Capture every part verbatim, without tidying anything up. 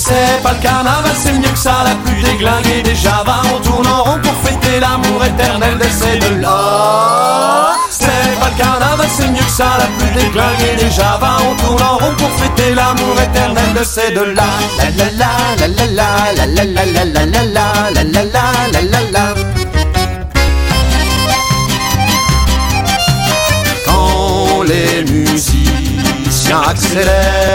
C'est pas le carnaval, c'est mieux que ça, la plus déglinguée des Javas. On tourne en rond pour fêter l'amour éternel de ces deux-là. C'est pas le carnaval, c'est mieux que ça, la plus déglinguée des Javas. On tourne en rond pour fêter l'amour éternel de ces deux-là. La la la la la la la la la la la la la la la la la. Quand les musiciens accélèrent,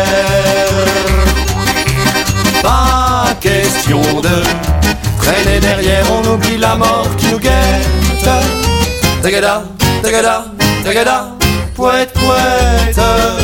pas question de traîner derrière, on oublie la mort qui nous guette. Tagada, tagada, tagada, poète, poète.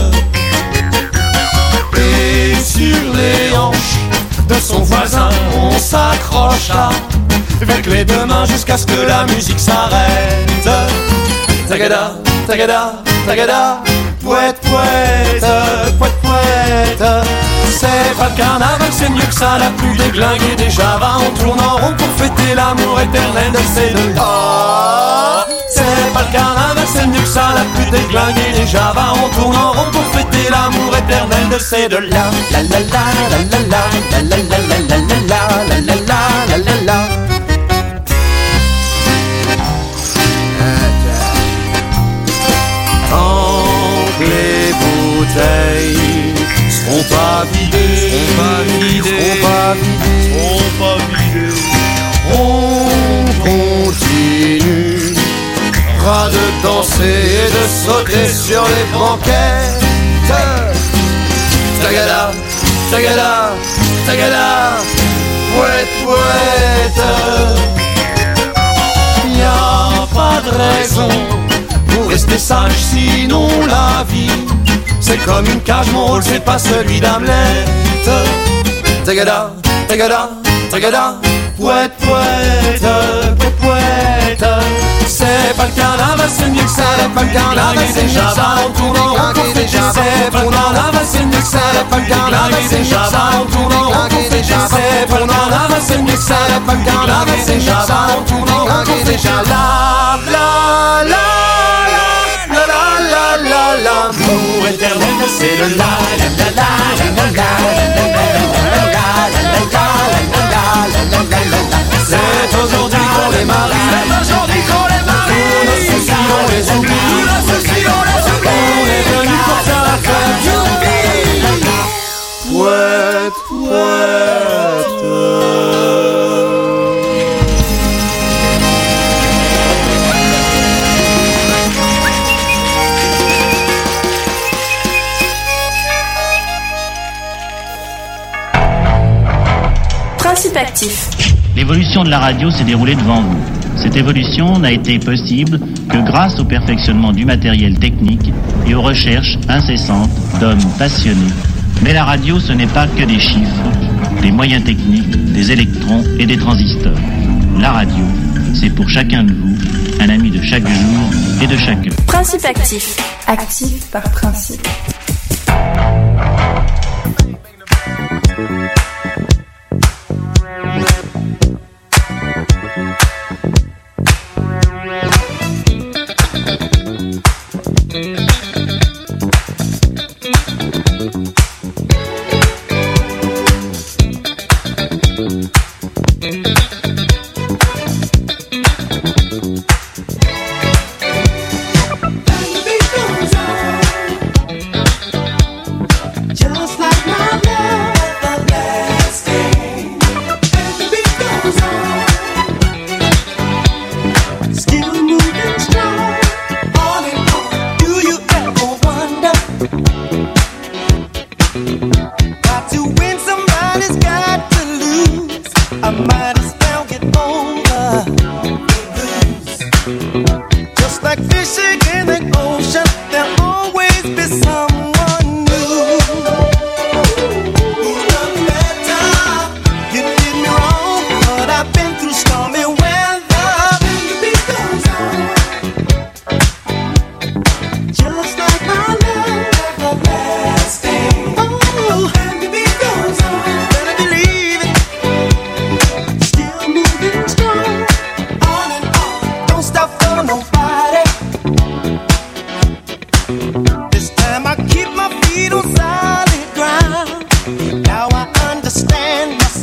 Et sur les hanches de son voisin, on s'accrocha avec les deux mains jusqu'à ce que la musique s'arrête. Tagada, tagada, tagada, poète, poète, poète, poète. C'est pas le carnaval, c'est mieux que ça, la plus déglinguée des Javas. On tourne en rond pour fêter l'amour éternel de ces deux-là. C'est pas le carnaval, c'est mieux que ça, la plus déglinguée des Javas. On tourne en rond pour fêter l'amour éternel de ces deux-là. La la la la la la la la la la la la la la la la la. Tant que les bouteilles seront pas vidées, seront pas vidées, seront pas vidées, seront pas vidées, on continuera de danser et de sauter sur les banquettes. Tagada, tagada, tagada, poète, poète. Y'a pas de raison pour rester sage, sinon la vie c'est comme une cage, mon rôle c'est pas celui d'Hamlet. Tagada, tagada, tagada, poète, poète, poète, poète. C'est pas le carnaval, c'est mieux que ça, c'est pas le carnaval, c'est mieux que ça. On tourne en rond pour fêter, c'est pas le carnaval, c'est mieux que ça, c'est pas le carnaval, c'est mieux que ça. On tourne en rond pour fêter, c'est pas le carnaval, c'est mieux que ça, c'est pas le carnaval, c'est mieux que ça. On tourne en rond pour fêter, la la la. L'amour éternel de ces deux-là. C'est aujourd'hui qu'on les marie, c'est aujourd'hui qu'on les marie. Tous nos soucis on les oublie, tous nos soucis on les oublie. On est venu pour faire la fête. Poète, poète. Principe actif. L'évolution de la radio s'est déroulée devant vous. Cette évolution n'a été possible que grâce au perfectionnement du matériel technique et aux recherches incessantes d'hommes passionnés. Mais la radio, ce n'est pas que des chiffres, des moyens techniques, des électrons et des transistors. La radio, c'est pour chacun de vous un ami de chaque jour et de chaque heure. Principe actif. Actif par principe. Just like my love, the last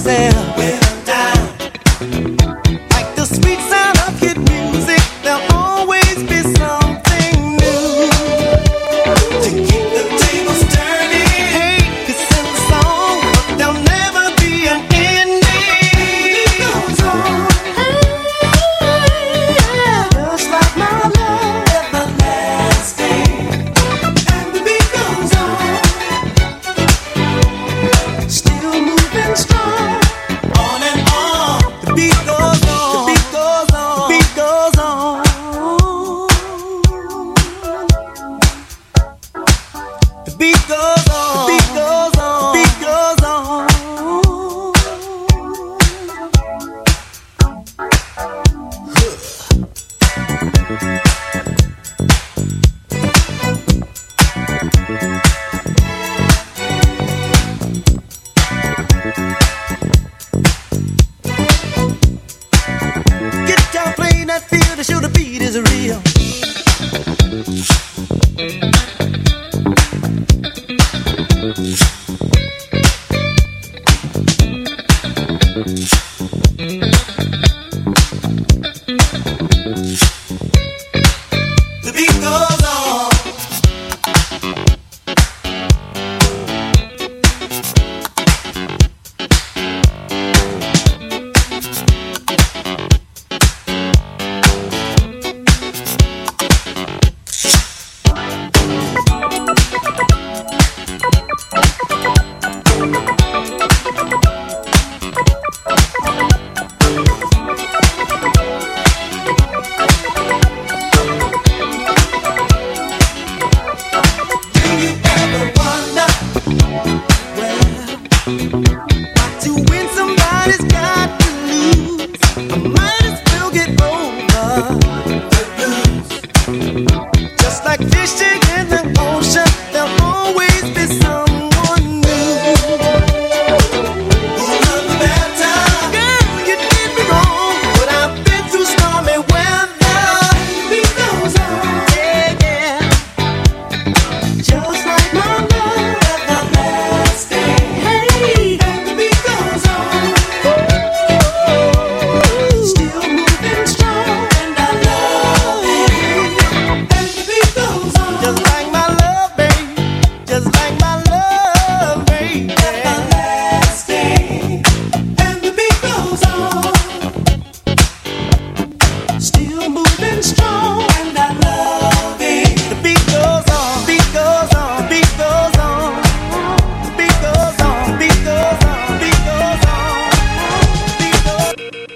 yourself. When I'm down, like the sweet sound of hit music, there'll always be something new to keep the tables turning. Hey, it's in the song, but there'll never be an ending. It goes on, just like my love, everlasting. And the beat goes on, still moving strong, on and on. The beat goes on, the beat goes on, the beat goes on. The beat goes on, the beat goes on, the beat goes on. Get down, play that field to show the beat is real. The beat goes on. Do you ever wonder, well, to win somebody's got to lose? I might as well get over the blues. Just like fishing in the ocean, there'll always be someone new. You'll love the bad time. Girl, you did me wrong, but I've been through stormy weather. The beat goes on, yeah, yeah. Just like my love, everlasting. Hey, and the beat goes on, still moving strong, and I love it. And the beat goes on, just like my love, babe, just like my love, babe, everlasting. And the beat goes on, still moving strong, and I love it. The beat goes on, beat goes on, beat goes on, the beat goes on, beat goes on, beat goes on, beat goes on.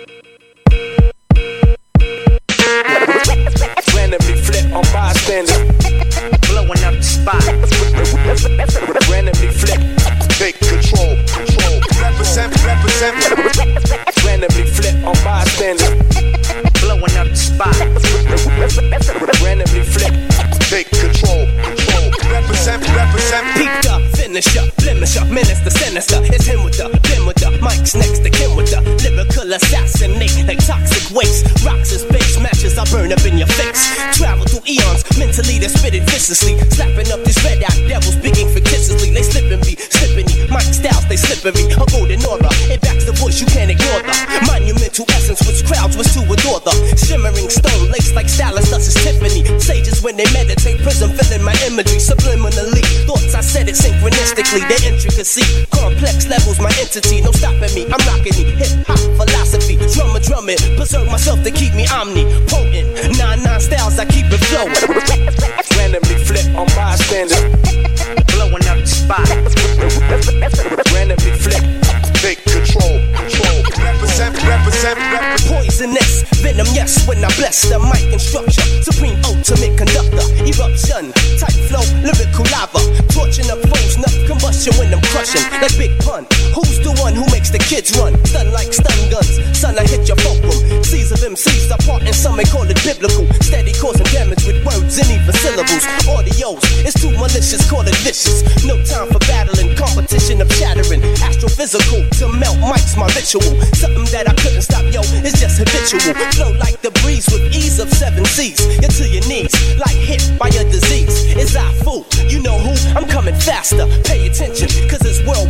Randomly flip on bystander, blowing up the spot. Randomly flip, take control, control. Represent, represent. Randomly flip on bystander, blowing up the spot. Randomly flip, take control, control. Represent, represent. Peeped up, finish up, blemish up, minister, sinister. It's him with the, Ben with the, Mike's next to Kim with the lyrical assassinate like toxic waste. Rocks as base matches, I burn up in your face. Travel through eons, mentally they spit it viciously. Slapping up these red out devils, speaking fictitiously. They slipping me, slipping me. Mike styles, they slippery. A golden aura, it backs the voice, you can't ignore the monumental essence which crowds was to adore the shimmering stone lace like stylist, us is Tiffany. Sages when they meditate, prism filling my imagery subliminally. Thoughts I said it synchronistically, their intricacy. Complex levels, my entity, no stopping me. I'm rocking the hip hop philosophy. Drum a drum it, preserve myself to keep me omnipotent. Nine nine styles, I keep it flowing. Randomly flip on bystander, blowing up the spot. Randomly flip, take control, control. Represent, represent, represent. Poisonous venom, yes, when I bless the mic and structure. Supreme ultimate conductor, eruption, tight flow, lyrical lava. Torching up flames, enough combustion when I'm crushing. Like Big Pun, who's the one who makes the kids run? Stun like stun guns, son, I hit your fulcrum. Seas of M Cs apart and some may call it biblical. Steady causing damage with words and even syllables. Audios, it's too malicious, call it vicious. No time for battling, competition of chattering. Astrophysical, to melt mics, my ritual. Something that I couldn't stop, yo, it's just habitual. Flow like the breeze with ease of seven seas. You're to your knees, like hit by a disease. Is I fool? You know who? I'm coming faster. Pay attention, cause it's worldwide.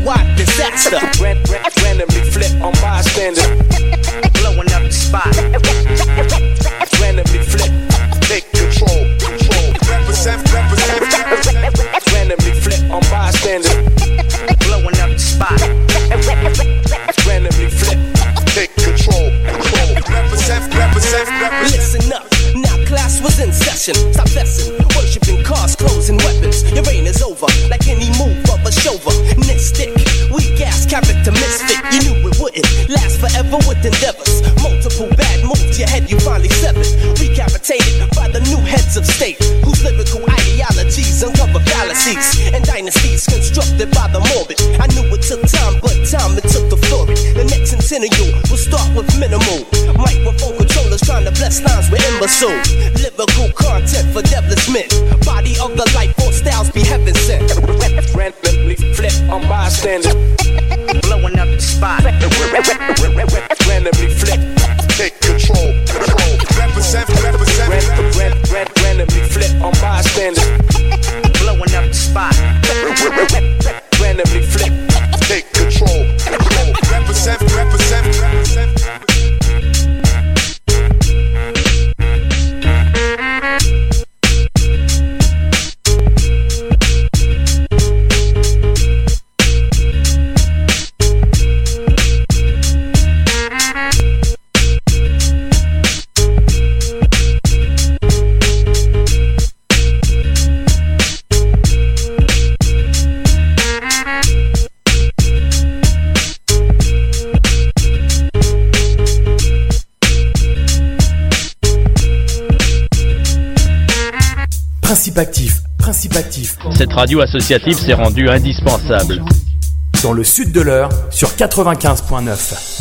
worldwide disaster. Ran, ran, randomly flip on bystanders, blowing up the spot. Randomly flip, take control, control. Represent, represent, represent. Randomly flip on bystanders, blowing up the spot. Randomly flip, take control, control. Represent, represent, represent. Listen up, now class was in session. Stop fessing, worshiping cars, clothes, and weapons. Your reign is over, like any move of a chauvinistic, weak ass character misfit. You knew it wouldn't last forever with endeavors. Multiple bad moves, your head you finally severed. Recapitated by the new heads of state, whose lyrical ideologies uncover fallacies and dynasties constructed by the morbid. I knew it took time, but time it took to floor it. The next centennial will start with minimal microphone controllers trying to bless lines with imbecile lyrical content for devilish men. Body of the life force styles be heaven sent. Randomly flip on bystanders, blowing up the spot. Randomly flip, take control, control. Represent, represent. Ran, ran, ran, randomly flip on bystanders, blowing up the spot. Randomly flip, take control, control. Represent, represent, represent. Principe actif, principe actif. Cette radio associative s'est rendue indispensable. Dans le sud de l'Eure, sur quatre-vingt-quinze virgule neuf.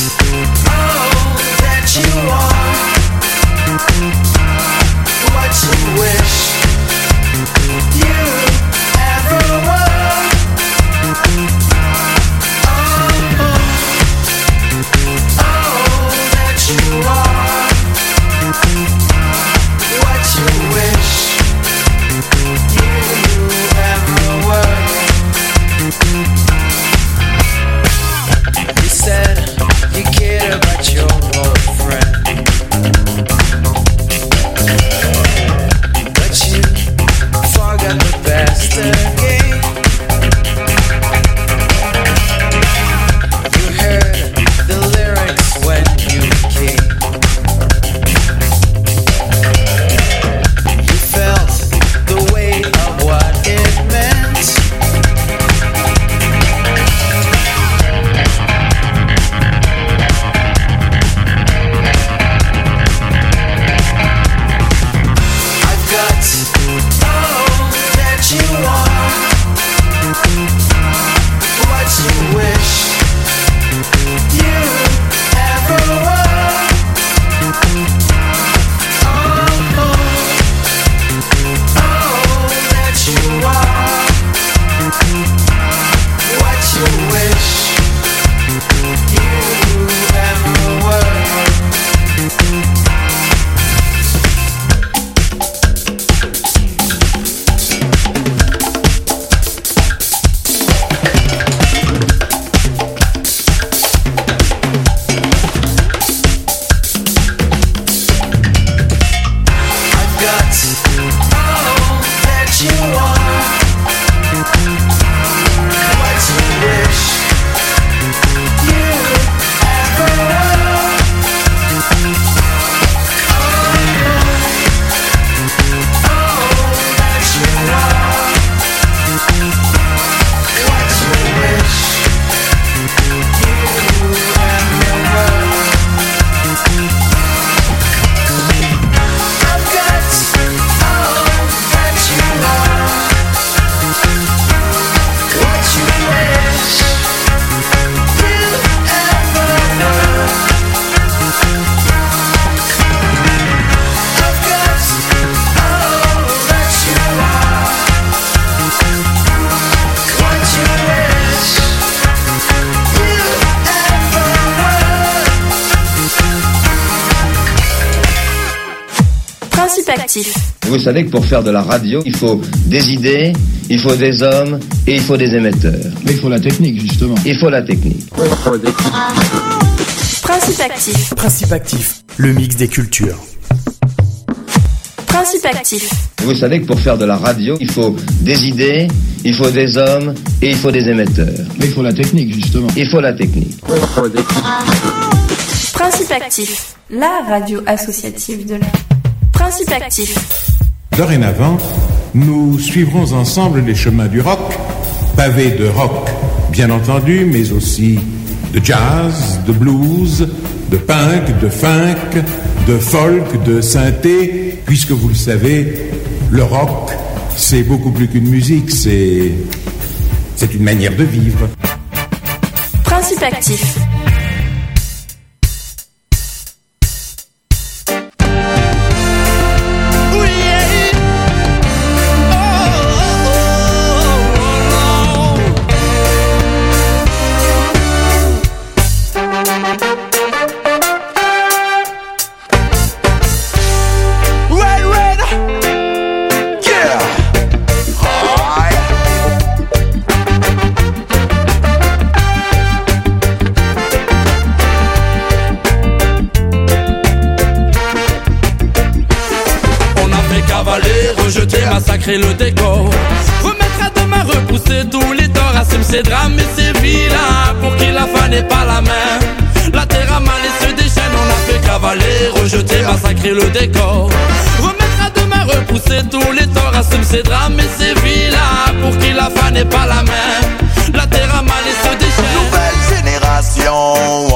Actif. Vous savez que pour faire de la radio, il faut des idées, il faut des hommes et il faut des émetteurs. Mais il faut la technique, justement. Il faut la technique. Principe Actif. Principe Actif, le mix des cultures. Principe Actif. Vous savez que pour faire de la radio, il faut des idées, il faut des hommes et il faut des émetteurs. Mais il faut la technique, justement. Il faut la technique. Principe Actif, la radio associative de l'air. Principe Actif. Dorénavant, nous suivrons ensemble les chemins du rock, pavés de rock, bien entendu, mais aussi de jazz, de blues, de punk, de funk, de folk, de synthé, puisque vous le savez, le rock, c'est beaucoup plus qu'une musique, c'est, c'est une manière de vivre. Principe Actif. Le décor, remettre à demain, repousser tous les torts, assume ses drames et ses vilains, pour qui la fin n'est pas la même. La terre a mal et se déchaîne, on a fait cavaler, rejeter, massacrer le décor. Remettre à demain, repousser tous les torts, assume ses drames et ses vilains, pour qui la fin n'est pas la même. La terre a mal et se déchaîne. Nouvelle génération, oh,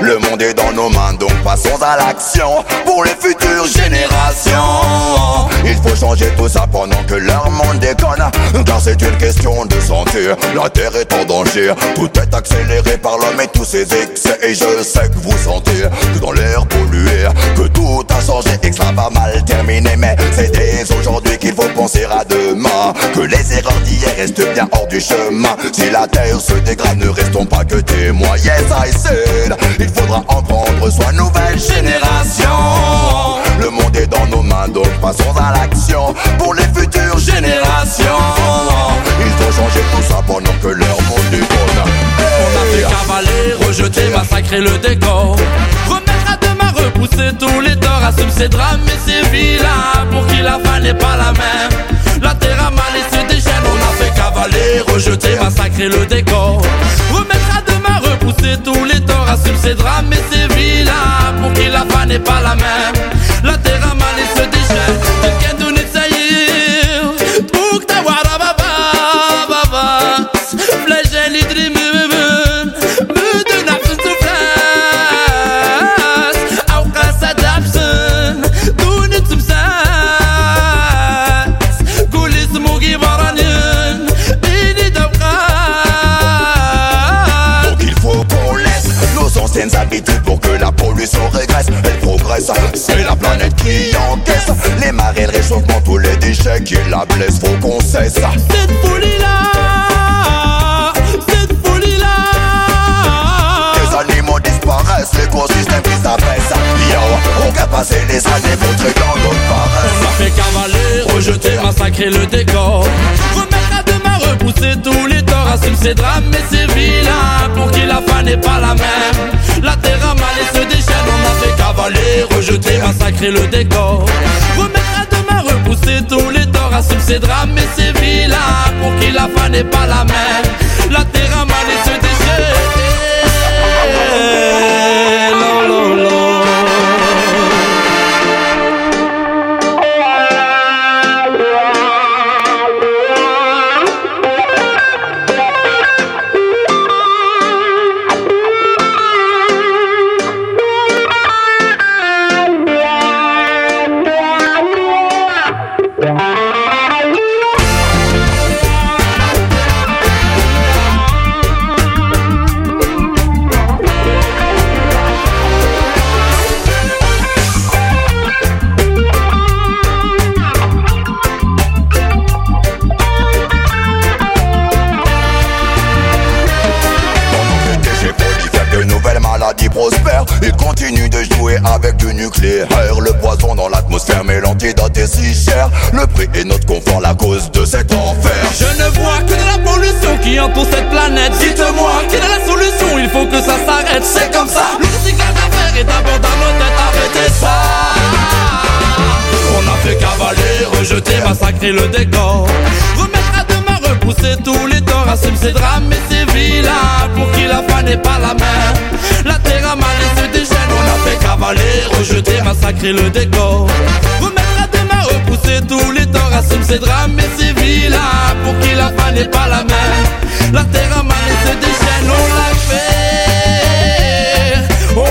Le monde est dans nos mains, donc passons à l'action pour les futures générations. Il faut changer tout ça pendant que leur monde déconne, car c'est une question de santé. La terre est en danger, tout est accéléré par l'homme et tous ses excès. Et je sais que vous sentez que dans l'air pollué, que tout a changé et que ça va mal terminer. Mais c'est dès aujourd'hui qu'il faut penser à demain, que les erreurs d'hier restent bien hors du chemin. Si la terre se dégrade, ne restons pas que témoins. Yes, I said, il faudra en prendre soin, nouvelle génération. Le monde est dans nos mains, donc passons à l'action pour les futures générations. Il faut changer tout ça pendant que leur monde déconne. On a fait cavaler, rejeter, massacrer le décor. Remettre à demain, repousser tous les torts. Assume ses drames et ses vilains, pour qui la fin n'est pas la même. La terre a mal et se déchaîne. On a fait cavaler, rejeter, massacrer le décor. Remettre à demain, repousser tous les torts. Assume ses drames et ses vilains, pour qui la fin n'est pas la même. La terre a mal et se déchaîne. Quelqu'un donne de saillir, trouve ta wara baba baba. Flèche l'idrim. Habitudes pour que la pollution régresse. Elle progresse, c'est la planète qui encaisse les marées, le réchauffement, tous les déchets qui la blessent. Faut qu'on cesse cette folie là, cette folie là. Les animaux disparaissent, l'écosystème qui s'abaisse. Yo, on va passer les années pour traiter dans notre paresse. On a fait cavaler, rejeter, massacrer le décor. Remettre à demain, repousser tous les torts. Assume ses drames et ses vilains, pour qui la fin n'est pas la même. La terre a mal et se déchaîne. On a fait cavaler, rejeter, massacrer le décor. Remettre à demain, repousser tous les torts. Assume ses drames et ses vilains, pour qui la fin n'est pas la même. La terre a mal et se déchaîne. Non, non, non. Prospère, il continue de jouer avec du nucléaire. Le poison dans l'atmosphère, mais l'antidote est si cher. Le prix est notre confort, la cause de cet enfer. Je ne vois que de la pollution qui entoure cette planète. Dites-moi, quelle est la solution? Il faut que ça s'arrête, c'est comme ça. Le recyclage d'affaires est d'abord dans nos têtes, arrêtez ça. On a fait cavaler, rejeter, massacrer le décor. Remettre à demain, repousser tous les torts. Assume ses drames et ses vilains, pour qui la fin n'est pas la même. La terre a mal et se déchaîne. On a fait cavaler, rejeter, massacrer le décor. Remettre à demain, repousser tous les torts. Assume ses drames et ses vilains, pour qui la fin n'est pas la même. La terre